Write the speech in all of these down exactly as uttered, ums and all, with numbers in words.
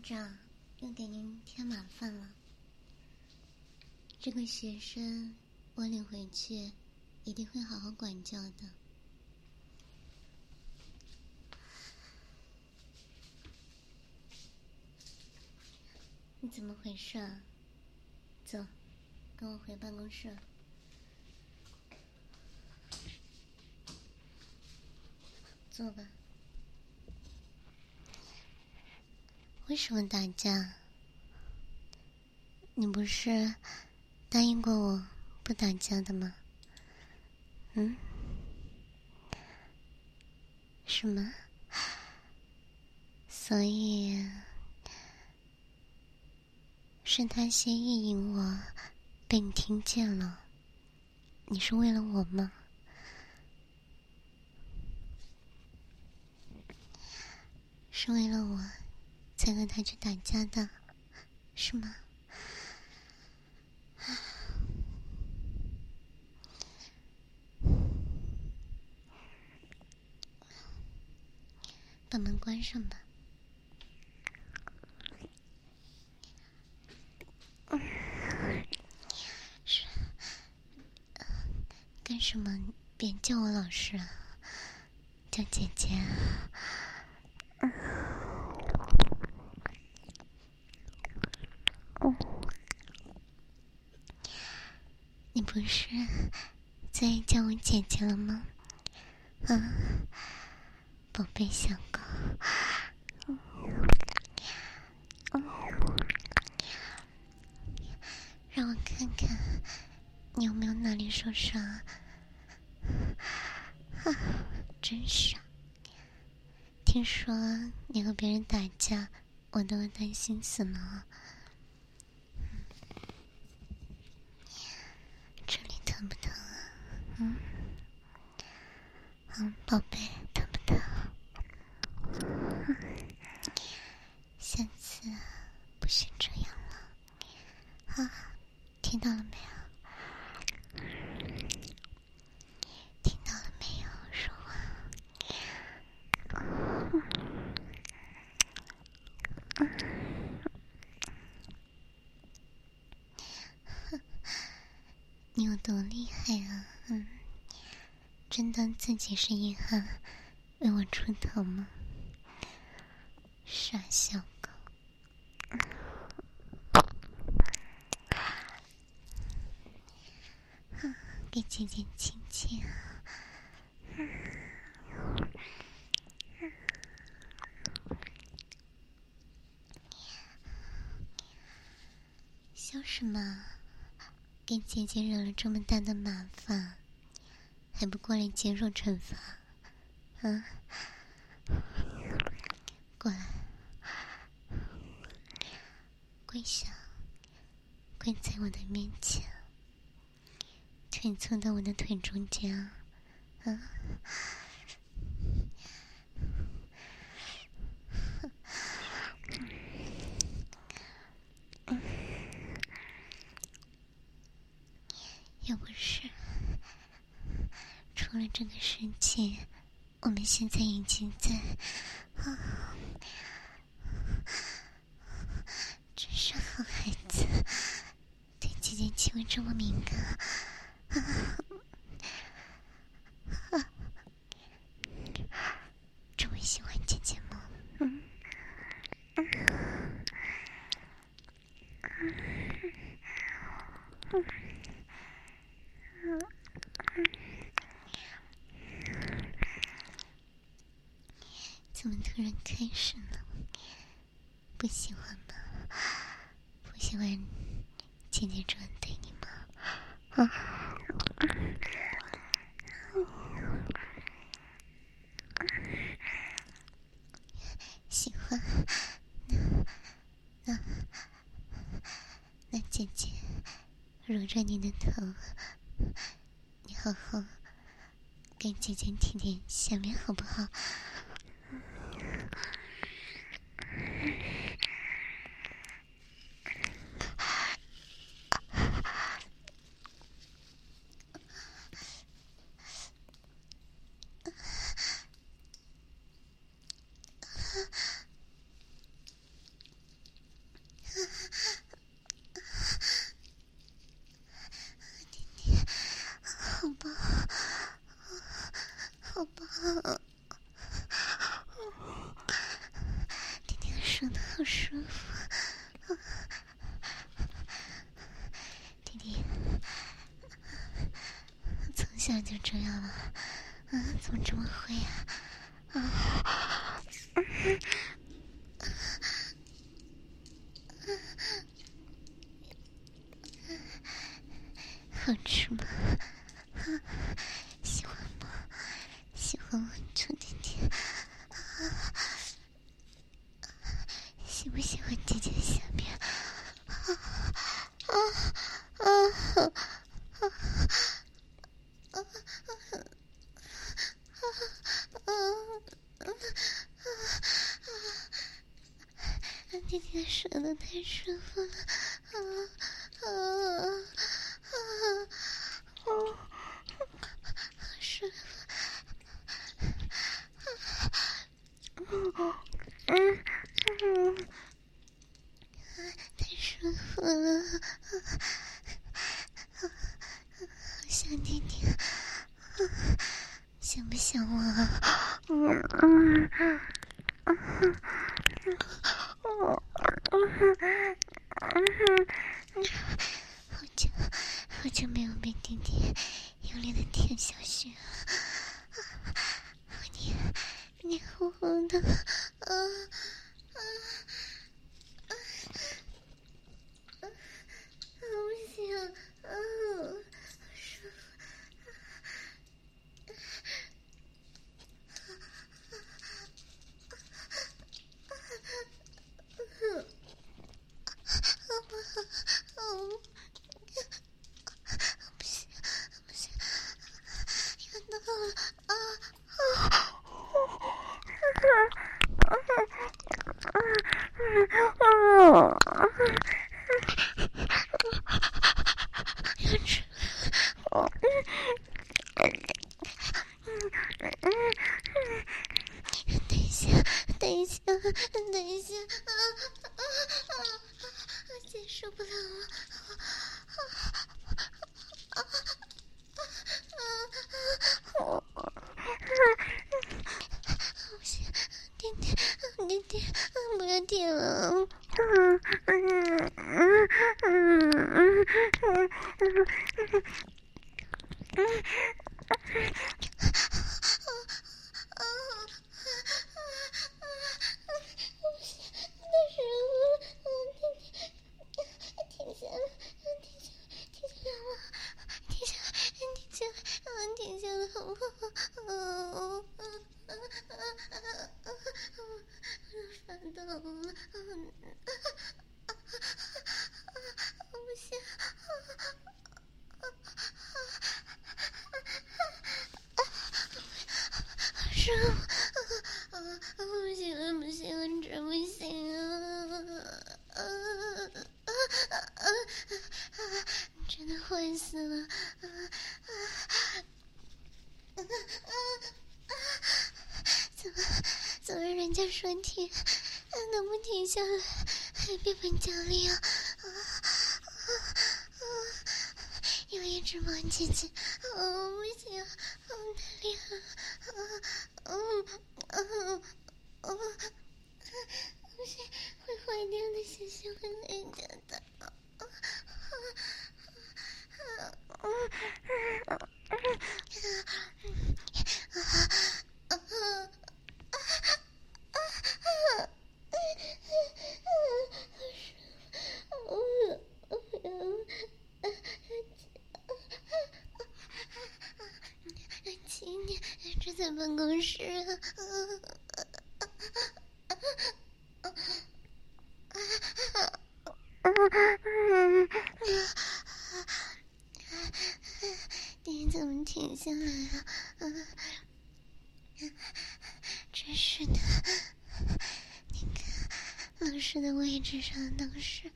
长又给您添麻烦了。这个学生我领回去一定会好好管教的。你怎么回事啊？走，跟我回办公室。坐吧。为什么打架？你不是答应过我不打架的吗？嗯？什么？所以是他先意淫我，被你听见了。你是为了我吗？是为了我才和他去打架的，是吗？把门关上吧。是，干什么？别叫我老师啊，叫姐姐啊。你不是最爱叫我姐姐了吗？啊，宝贝小狗。让我看看你有没有哪里受伤啊？啊，真傻！听说你和别人打架，我都会担心死呢。这里疼不疼啊？嗯，嗯，宝贝，疼不疼？下次不许这样了啊！听到了没有？听到了没有？说话。你有多厉害啊？嗯，真当自己是硬汉为我出头吗？傻小狗。给姐姐亲亲啊。笑什么？给姐姐惹了这么大的麻烦，还不过来接受惩罚？啊，过来，跪下，跪在我的面前，腿凑到我的腿中间啊！啊，要不是出了这个事情，我们现在已经在啊，真是好孩子，对姐姐气味这么敏感啊！啊，这么喜欢姐姐吗？嗯嗯嗯怎么突然开始呢？不喜欢吗？不喜欢姐姐这样对你吗？啊！喜欢。那那那姐姐揉着你的头，你好好给姐姐舔舔下面好不好？ 弟弟说的好舒服。弟弟从小就这样了，啊，怎么这么会呀？啊，好吃吗？喜欢吗？喜欢我臭弟弟？喜不喜欢姐姐下面？啊啊啊啊！弟弟说的太舒服了，啊啊啊啊！好舒服，嗯嗯，太舒服了，好想弟弟，想不想我？嗯嗯嗯好久好久没有被弟弟用力的舔小穴了，你你呼呼的，啊啊啊啊！不行，啊，舒服。不行不行，要到了啊啊！要吃了，等一下等一下等一下，啊啊啊！接受不了了，啊啊啊啊！不行，弟弟弟弟，不要舔了。嗯嗯嗯嗯嗯是啊，不行了，不行了，真不行啊！啊啊啊！真的坏死了！啊啊啊！怎么怎么人家说停，能不停下来？还变本加厉啊！啊啊啊！有一只毛姐姐，哦不行，好太厉害了！啊嗯嗯嗯，不行，会坏掉的，小小会坏掉的。啊啊啊啊啊！请你这在办公室啊！你怎么停下来了？真是的，你看老师的位置上都是，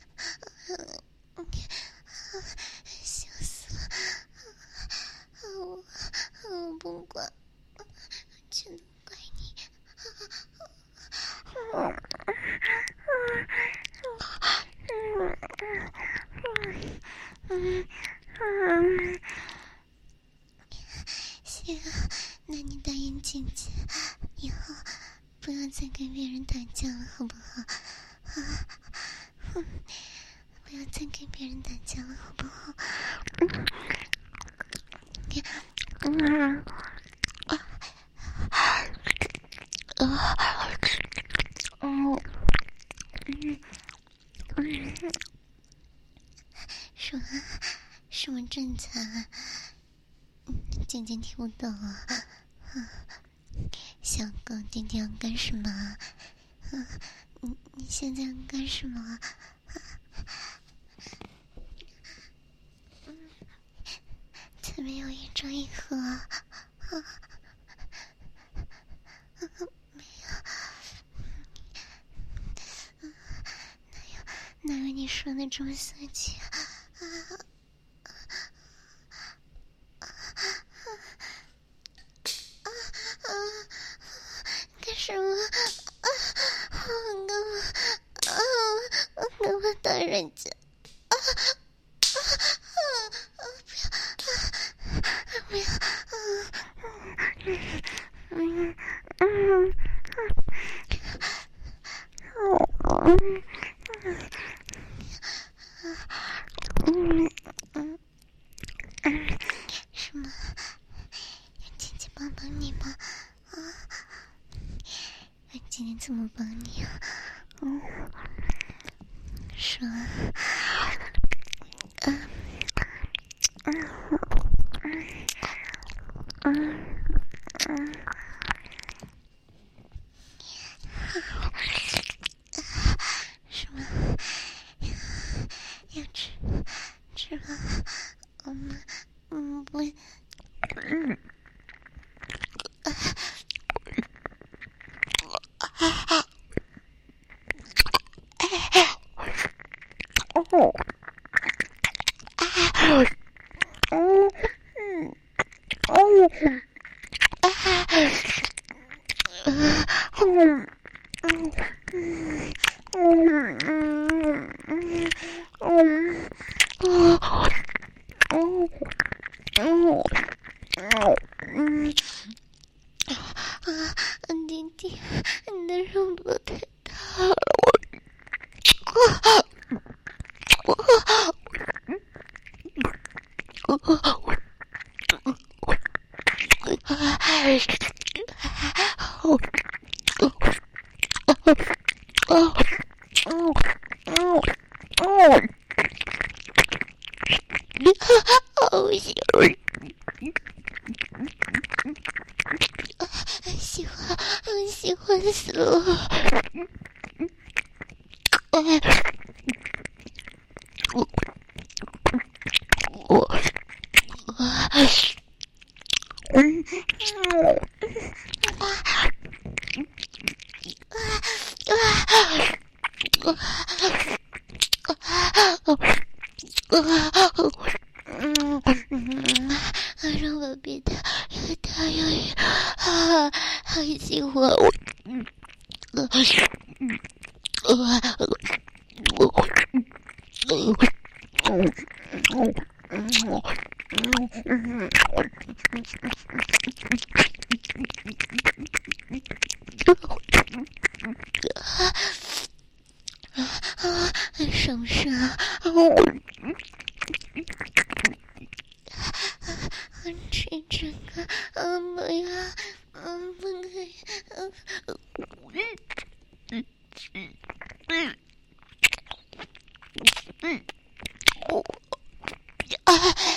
笑死了！我我不管，全都怪你！行，那你大眼睛姐姐，以后不要再跟别人打架了，好不好？啊，哼，不要再跟别人打架了，好不好？嗯，嗯，啊，啊，嗯，嗯，嗯，什么？什么正常啊？姐姐听不懂啊。小狗弟弟要干什么啊？啊，你你现在要干什么啊？嗯，怎么有一张一合啊？啊，啊没有，嗯，哪有哪有你说的这么色情啊？啊！啊！干什么？啊！我干嘛？啊！我干嘛打人家？啊！啊！啊！不要！啊！不要！嗯嗯嗯嗯嗯嗯，什么？让姐姐帮帮你吗？啊！让姐姐怎么帮你啊？嗯，说啊。嗯嗯嗯嗯嗯。什么？要吃吃吧？嗯嗯不，嗯哦啊哦嗯哦啊嗯嗯嗯嗯嗯嗯嗯哦哦哦嗯啊，弟弟，你的肉不太大了，我啊我我我我哦哦哦哦，好喜欢，喜欢，喜欢死了！哎，我我我，嗯，嗯嗯，让我变得越大越远啊！好喜欢我，嗯，呃，呃，我，呃，啊，什么事啊？吃这个，嗯，不要，嗯，不可以，嗯，嗯嗯嗯嗯，我啊，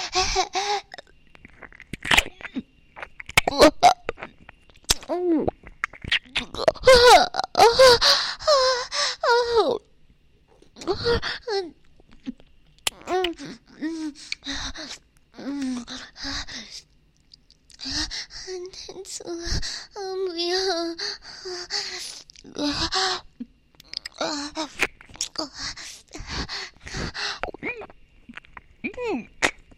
我，嗯，啊啊啊啊！嗯嗯嗯嗯啊！太粗了，嗯，不要！啊啊啊！嗯。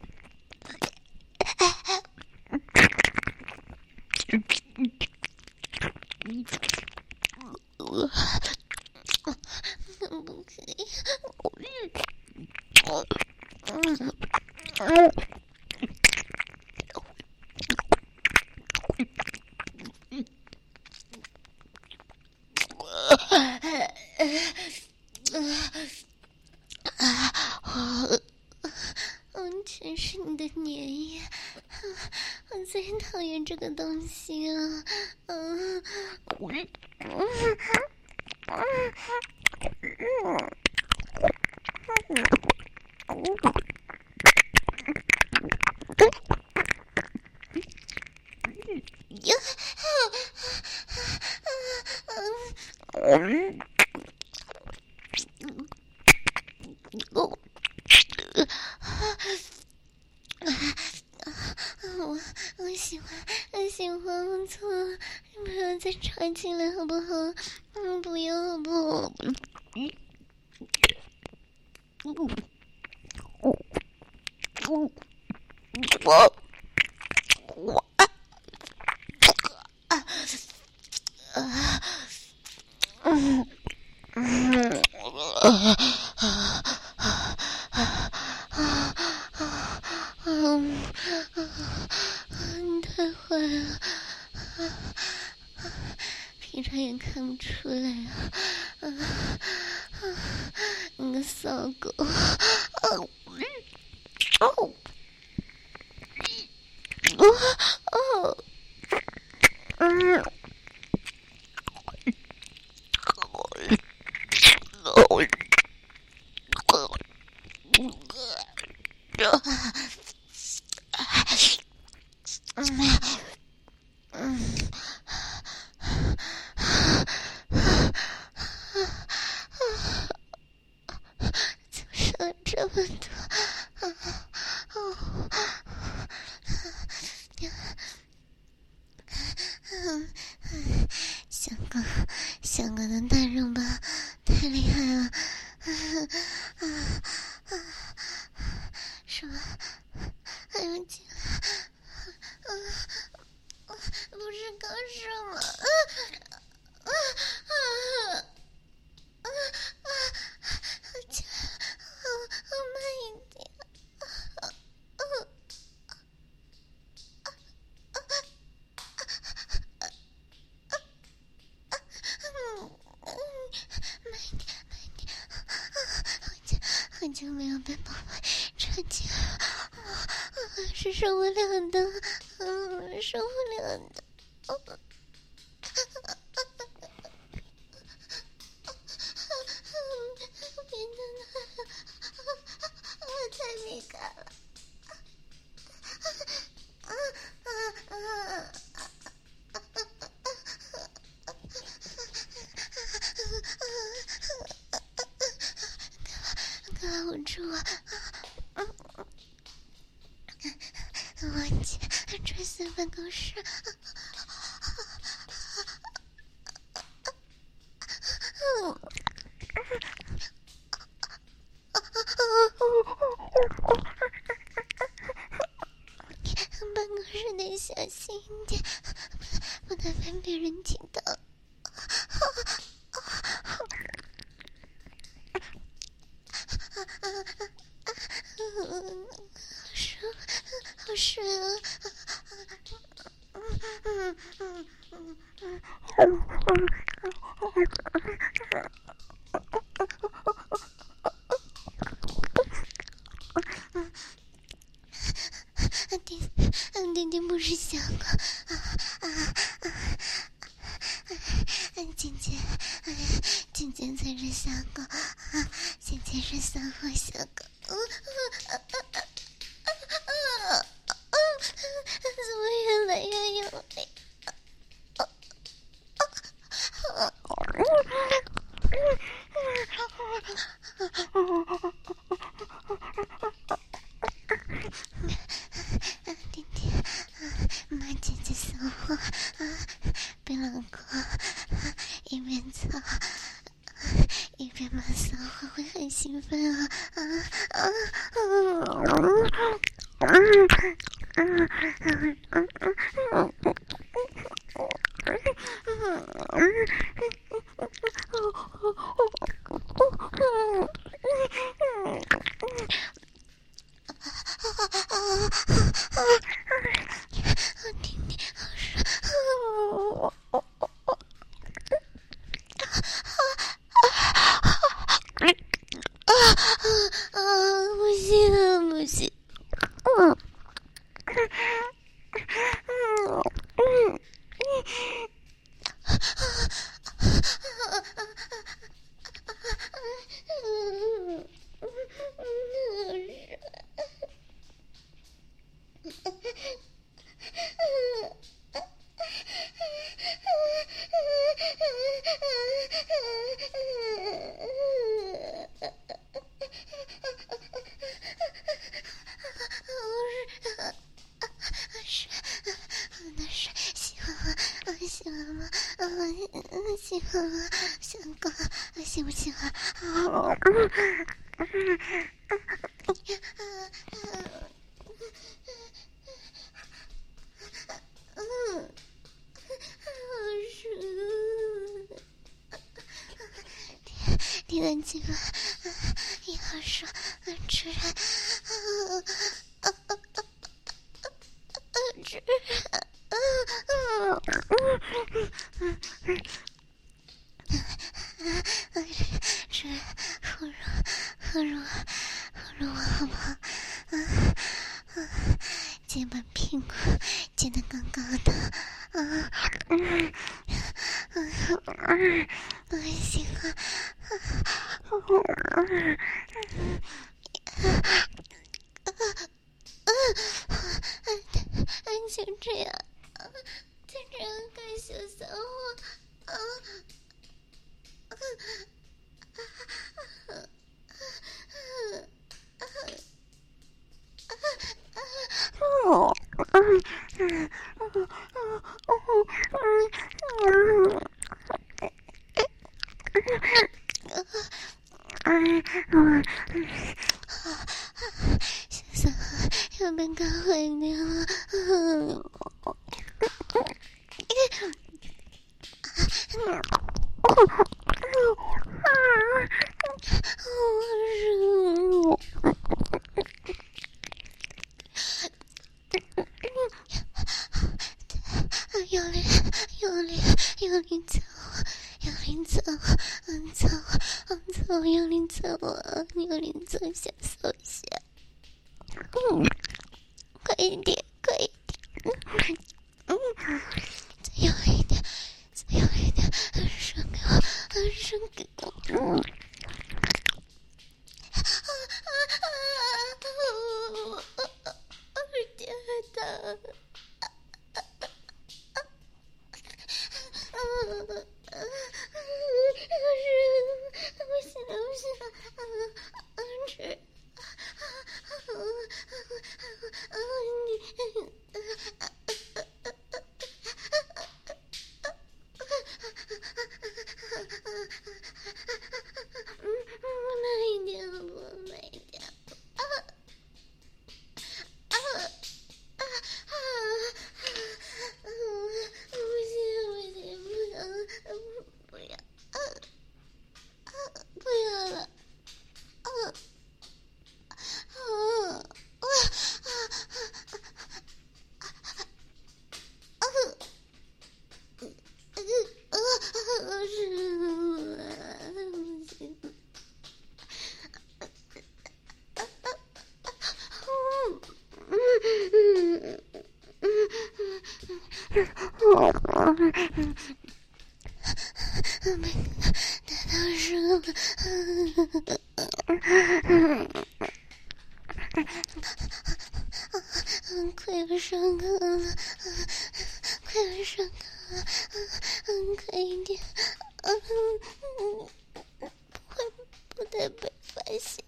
我不可以，我嗯嗯全是你的粘液，我最讨厌这个东西了。嗯嗯我我喜欢，我喜欢，我错了，你不要再插进来好不好？嗯，不要好不好？嗯嗯嗯我我啊啊嗯嗯啊啊嗯，你太坏了，平常也看不出来啊！你个骚狗！哦哦哦嗯哦。就剩了这么多，哦，香港，香港的大肉吧，太厉害了，啊啊！什么？还有进来？啊，不是刚射吗？啊啊啊！啊啊！进来，好，好慢一点。啊啊嗯嗯，慢一点，慢一点。好久好久没有被宝贝插进来了，是受不了的，嗯，受不了的。哦别的呢？我太敏感了。啊啊啊！给我住啊！我去，追随办公室。办公室得小心一点，不能被别人听到。好睡啊！嗯嗯嗯嗯丁丁丁不是香港啊啊啊！姐姐，姐姐才是香港啊！姐姐是三号香港。嗯啊啊啊啊啊！怎么越来越用力？弟弟，骂姐姐骚话啊！被老公一边操一边骂骚话，会很兴奋啊啊啊啊！听听，好爽！啊啊！不行了，不行！ 行了，小狗，行不行啊？嗯，好爽！你的鸡巴也好爽，吃啊啊啊啊啊！吃啊啊啊！吃好肉，好肉，好肉好不好？啊啊！肩膀屁股剪得高高的啊！嗯嗯嗯，喜欢。就这样，就这样该小小我啊！小小要被搞坏掉了。有灵，有灵，有灵走，有灵走，嗯走，嗯走，有灵走，有灵走，下搜一下，嗯，快一点，快一点，嗯，再有一点，再有一点，伸给我，伸给我，嗯。啊啊啊！我天哪！嗯，不行了，不行了，嗯嗯，吃，慢一点，好不好？慢一点，啊啊啊啊！嗯，不行，不行，不行，不要，啊啊，不要了，啊啊啊啊！快要上课了，快要上课了，嗯，快一点，嗯，不会不得被发现。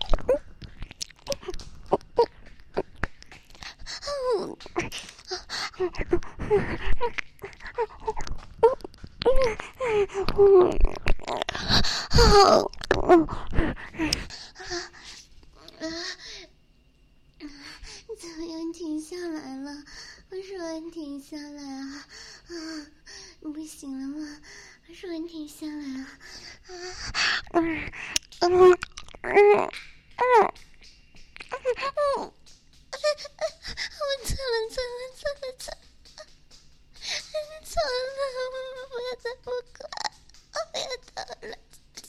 怎么又停下来了？我说停下来啊！啊，不行了吗？我说停下来啊！啊，嗯嗯嗯嗯嗯，我错了错了错了错了，错了，我不要再不管，我不要走了，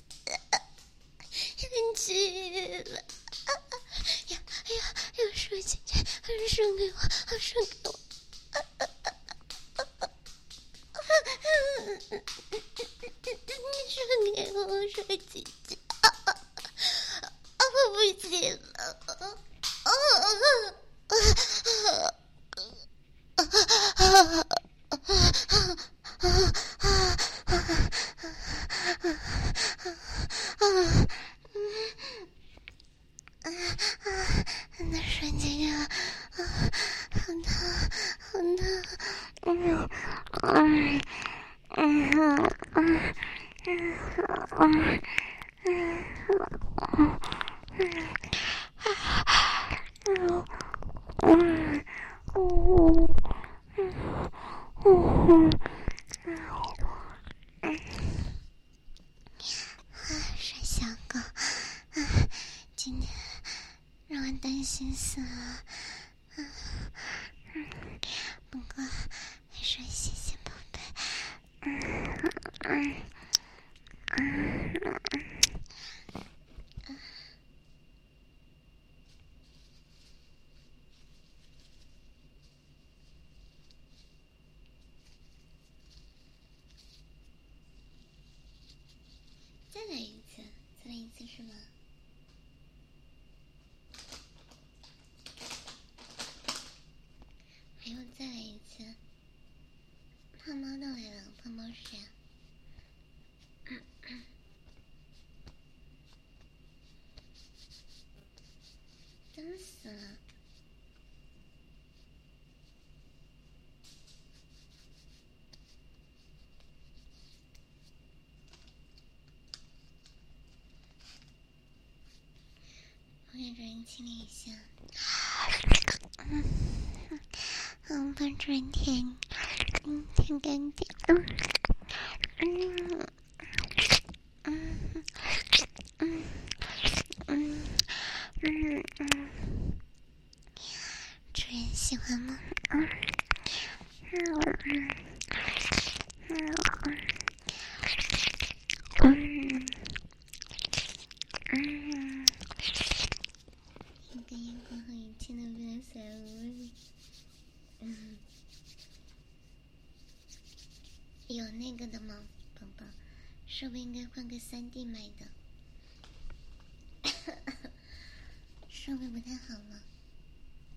生气了。啊啊呀呀！要说姐姐，说给我，说给我。啊啊啊啊啊啊！你说给我，说姐姐。啊啊啊！我不行了。啊啊啊啊啊！那瞬间啊，好疼，好疼，嗯嗯嗯嗯。 帅小狗，今天让我担心死了。不过还是谢谢宝贝。再来一次，再来一次是吗？还有再来一次。胖猫都来了，胖猫是谁啊？真死了。我给主人亲了一下。嗯，帮主人舔，嗯，舔干净。嗯嗯嗯嗯嗯嗯嗯，主人喜欢吗？嗯嗯嗯嗯嗯嗯，一个眼光和一切都变得散了。嗯，有那个的吗，宝宝？是不是应该换个三 D 买的？设备不太好了。